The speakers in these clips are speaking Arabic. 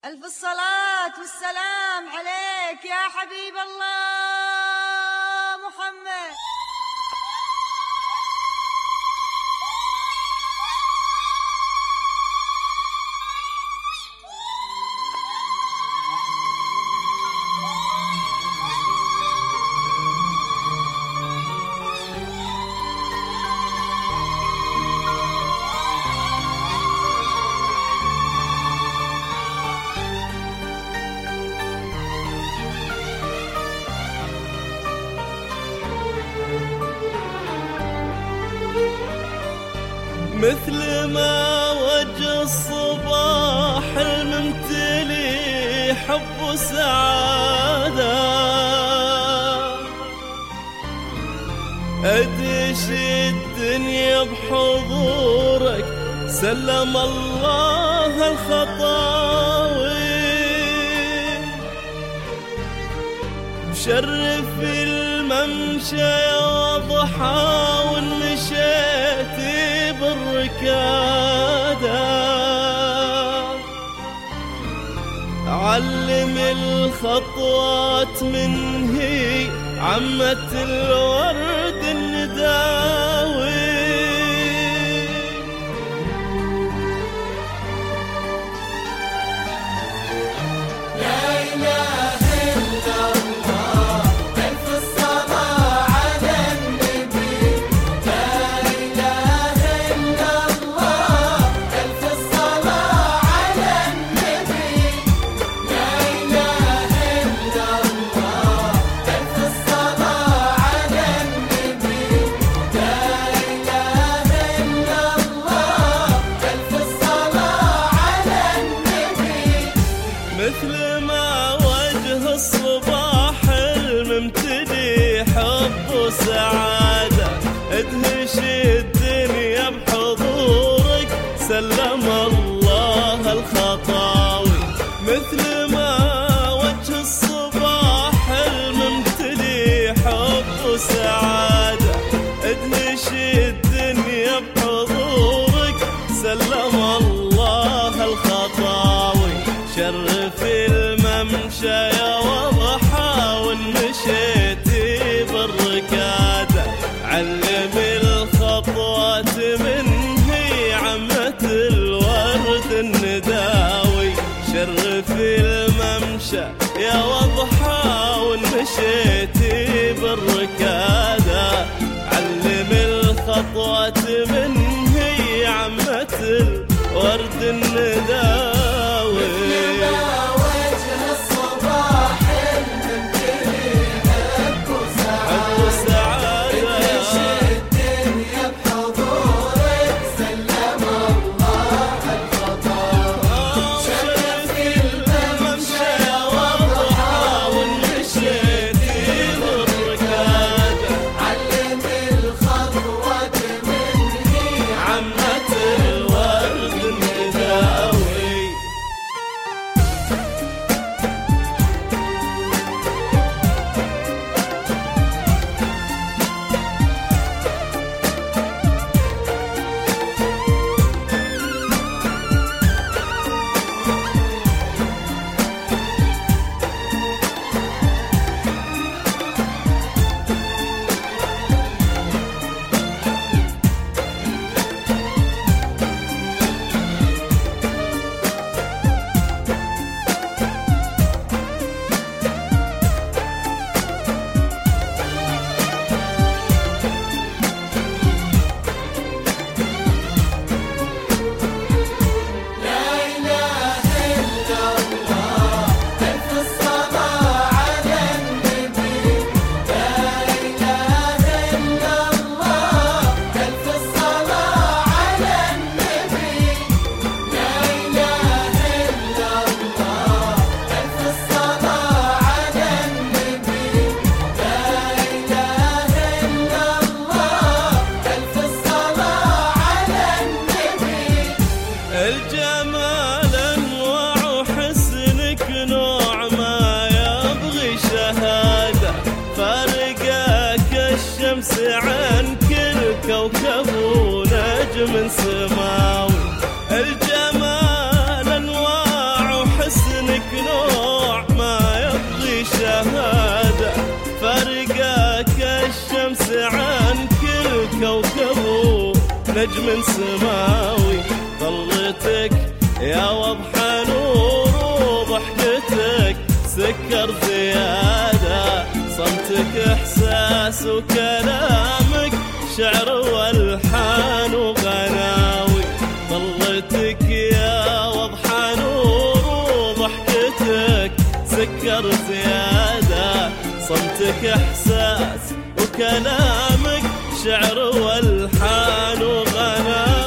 ألف الصلاة والسلام عليك يا حبيب الله محمد. مثل ما وجه الصباح الممتلي حب وسعادة، أدش الدنيا بحضورك سلم الله الخطاوي. بشرف الممشى يا ضحى وانمشيت بالركادة، علم الخطوات من هي عمة الورد النداوي. مثل ما وجه الصباح الممتلي حب وسعادة، ادهش الدنيا بحضورك سلم الله الخطاوي. مثل ما وجه الصباح الممتلي حب وسعادة، ادهش الدنيا بحضورك سلم الله الخطاوي. شرف الممشى يا وضحى وانمشيتي بالركادة، علم الخطوات من هي عمة الورد النداوي. شرف الممشى يا وضحى وانمشيتي بالركادة، علم الخطوات من هي عمة الورد النداوي. نوع ما يبغي شهادة، فرقك الشمس عن كل كوكب نجم سماوي. طلتك يا وضحى نور وضحكتك سكر زيادة، صمتك إحساس وكلامك شعر والحان وغناوي. طلتك يا وضحى نور وضحكتك سكر زيادة، صمتك إحساس وكلامك شعر والحان وغناوي.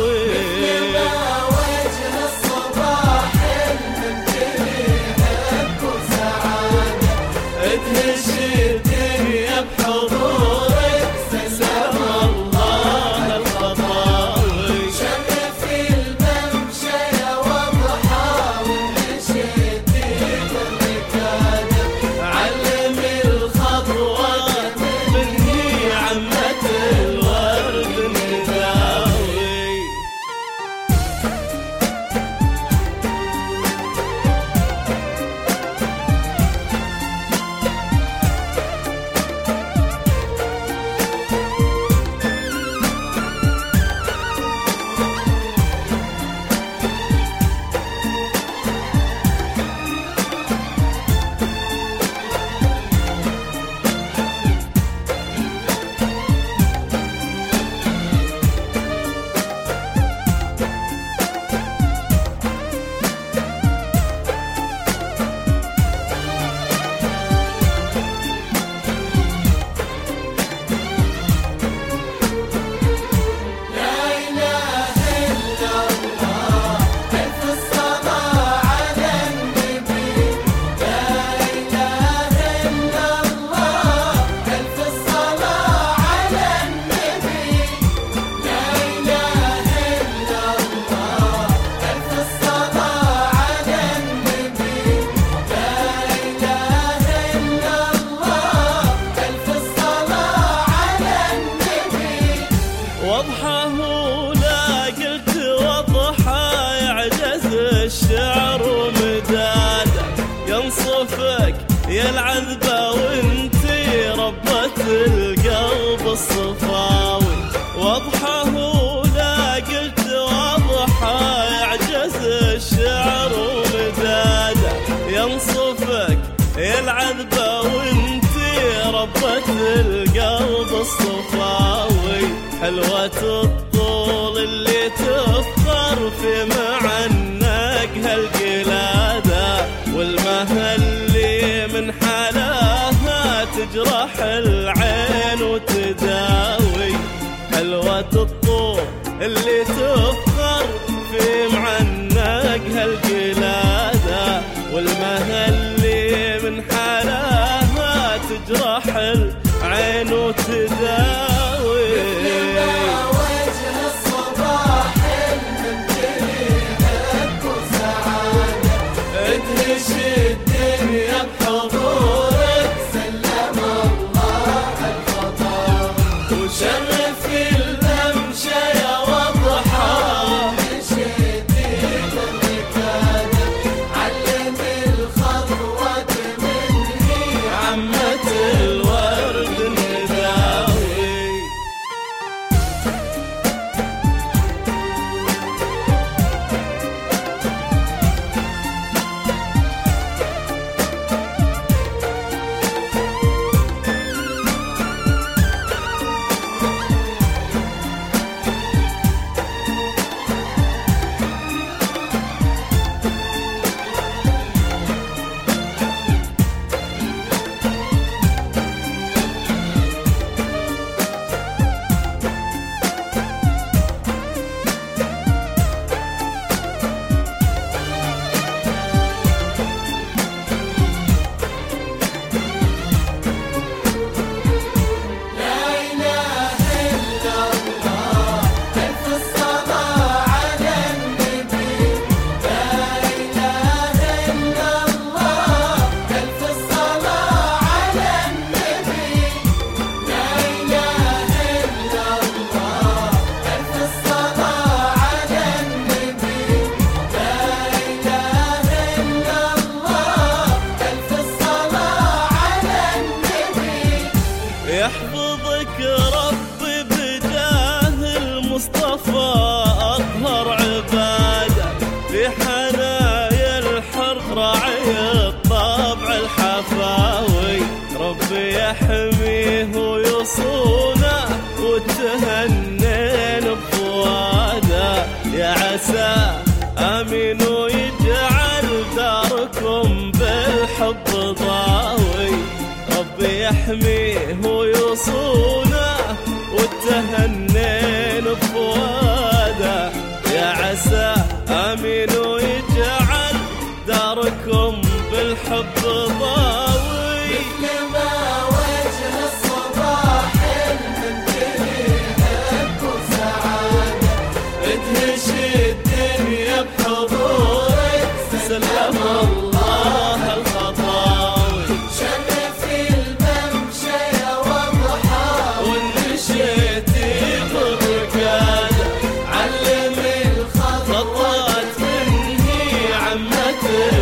وضحاه لا قلت وضحى يعجز الشعر ومداده، ينصفك يا العذبة وانتي ربة القلب الصفاوي. وضحاه لا قلت وضحى يعجز الشعر ومداده، ينصفك يا العذبة وانتي ربة القلب الصفاوي. حلوة الطول اللي تفخر في معنق هالقلادة، والمها اللي من حلاها تجرح العين وتداوي. حلوة الطول اللي تفخر في معنق هالقلادة، والمها اللي من حلاها تجرح العين وتداوي. علم الخضر بالحب ضاوي، ربي يحميه ويصونه والتهنين بفواده، يا عسى امين ويجعل داركم بالحب ضاوي. مثل ما وجه الصباح المنتهي حب وسعاده، ادهش الدنيا بحضورك، سلم الله الخطاوي. شرف الممشى يا وضحى والنشيتي بالركاده، علم الخطوات خطات مني عمتك